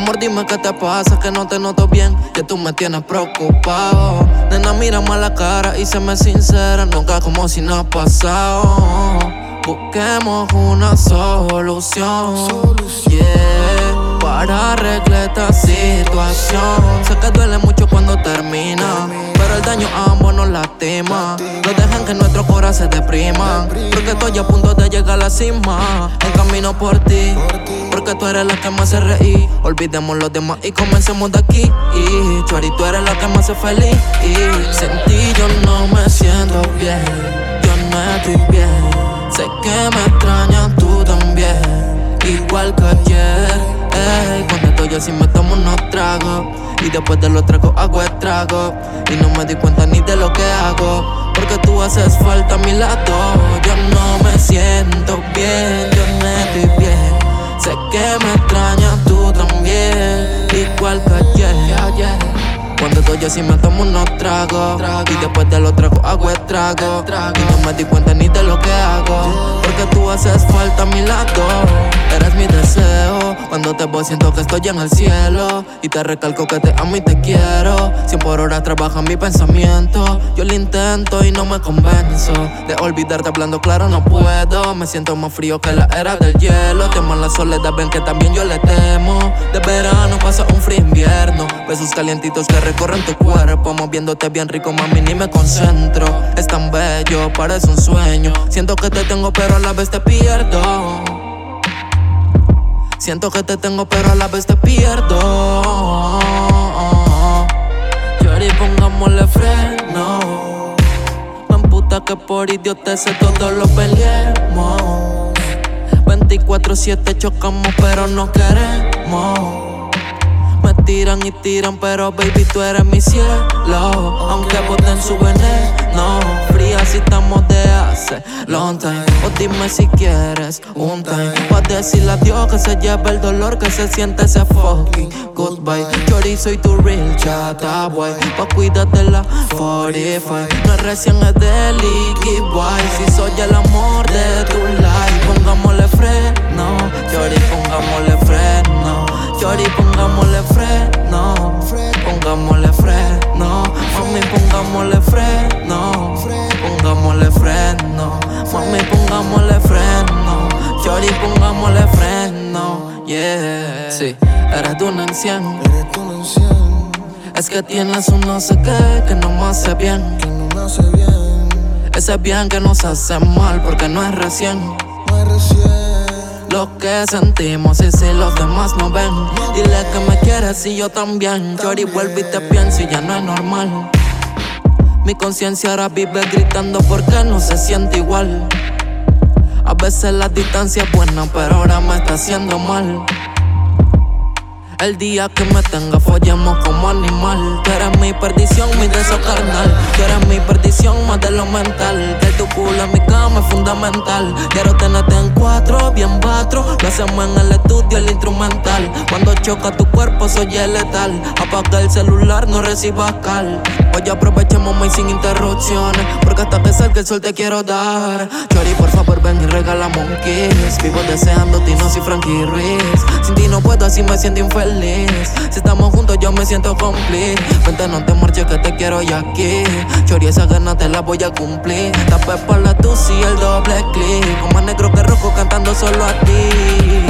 amor, dime qué te pasa, que no te noto bien, que tú me tienes preocupado. Nena, mírame a la cara y séme sincera, nunca como si no ha pasado. Busquemos una solución, yeah, para arreglar esta situación. Sé que duele mucho cuando termina, pero el daño a ambos nos lastima. No dejan que nuestro corazón se deprima, porque estoy a punto de llegar a la cima. En camino por ti, porque tú eres la que me hace reír. Olvidemos los demás y comencemos de aquí. Chori, tú eres la que me hace feliz. Sin ti yo no me siento bien, yo no estoy bien. Sé que me extrañas tú también, igual que ayer. Cuando estoy así me tomo unos tragos, y después de los tragos hago estragos, y no me di cuenta ni de lo que hago, porque tú haces falta a mi lado. Yo no me siento bien, yo no estoy bien. Sé que me extrañas tú también, igual que ayer. Cuando estoy así me tomo unos tragos, y después de los tragos hago estragos, y no me di cuenta ni de lo que hago, porque tú haces falta a mi lado. Eres mi deseo, cuando te voy siento que estoy en el cielo, y te recalco que te amo y te quiero. 100 por hora trabaja mi pensamiento, yo lo intento y no me convenzo de olvidarte, hablando claro no puedo. Me siento más frío que la era del hielo, temo a la soledad, ven que también yo le temo. De verano pasa un frío invierno, besos calientitos que recorren tu cuerpo, moviéndote bien rico, mami, ni me concentro. Es tan bello, parece un sueño. Siento que te tengo pero a la vez te pierdo. Siento que te tengo pero a la vez te pierdo. Chori, pongámosle freno. Me emputa que por idioteces todo lo peleemos. 24/7 chocamos pero no queremos. Me tiran y tiran, pero baby, tú eres mi cielo. Aunque boten su veneno, fría si estamos de hace long time. O dime si quieres un time, pa' decirle a Dios que se lleve el dolor, que se siente ese fucking goodbye. Chori, soy tu real chata boy, pa' cuidarte la 45. No es recién, es de Licky Boy. Si soy el amor de tu life, pongámosle freno. Chori, pongámosle freno. Chori, pongámosle freno. Pongámosle freno. Mami, pongámosle freno. Pongámosle freno. Mami, pongámosle freno. Chori, pongámosle freno. Yeah. Sí, eres de un anciano. Es que tienes un no sé qué que no me hace bien. Ese bien que nos hace mal porque no es recién. Lo que sentimos y si los demás no ven, dile que me quieres y yo también. Chori, vuelve y te pienso y ya no es normal. Mi conciencia ahora vive gritando porque no se siente igual. A veces la distancia es buena, pero ahora me está haciendo mal. El día que me tenga follemos como animal. Tú eres mi perdición, mi deseo carnal. Tú eres mi perdición, más de lo mental. Que tu culo en mi cama es fundamental. Quiero tenerte en 4, bien batro. Lo hacemos en el estudio, el instrumental. Cuando choca tu cuerpo soy el letal. Apaga el celular, no recibas cal. Hoy aprovechemos más sin interrupciones, porque hasta que salga el sol te quiero dar. Chori, por favor ven y regálame un kiss. Vivo deseando Tino y Frankie Ruiz. Sin ti no puedo, así me siento infeliz. Si estamos juntos yo me siento complete. Vente, no te marches que te quiero ya aquí. Chori, esa gana te la voy a cumplir. La pepa, la tusi y el doble clic. Como más negro que rojo cantando solo a ti.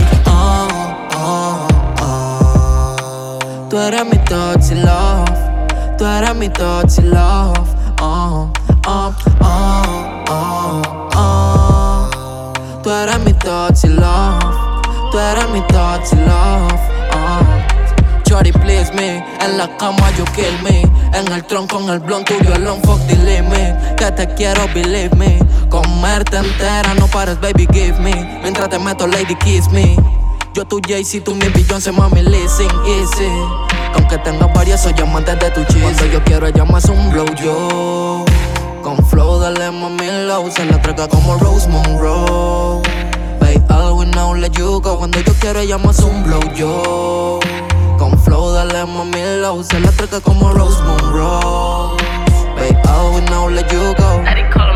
Tú eres mi toxic love. Tú eres mi toxic love. Tú eres mi toxic love. Tú eres mi toxic love. Chori, please me. En la cama you kill me. En el tronco, en el blunt tuyo, el long fuck the limit. Que te quiero, believe me. Comerte entera, no pares, baby, give me. Mientras te meto, lady, kiss me. Yo tu Jay-Z, tú mi Beyoncé, mami, listen, easy. Aunque tenga varias, soy amante de tu cheese. Cuando yo quiero, ella me hace un blow yo. Con flow, dale mami low. Se la traga como Rose Monroe. Babe, I will not let you go. Cuando yo quiero, ella me hace un blow yo. Con flow, dale mami low. Se la traga como Rose Monroe. Babe, I will not let you go.